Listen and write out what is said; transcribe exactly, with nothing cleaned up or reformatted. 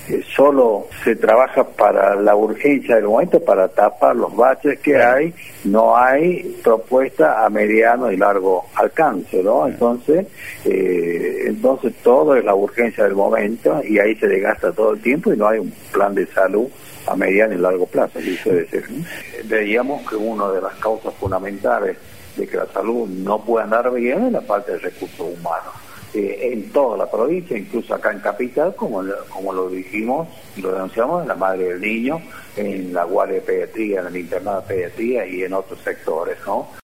eh, solo se trabaja para la urgencia del momento, para tapar los baches que hay, no hay propuesta a mediano y largo alcance, ¿no? Entonces, eh, entonces todo es la urgencia del momento y ahí se desgasta todo el tiempo y no hay un plan de salud a mediano y largo plazo, dice decir, ¿no? Veíamos que una de las causas fundamentales de que la salud no pueda andar bien es la falta de recursos humanos. Eh, en toda la provincia, incluso acá en Capital, como, como lo dijimos y lo denunciamos, en la Madre del Niño, en la guardia de pediatría, en el internado de pediatría y en otros sectores, ¿no?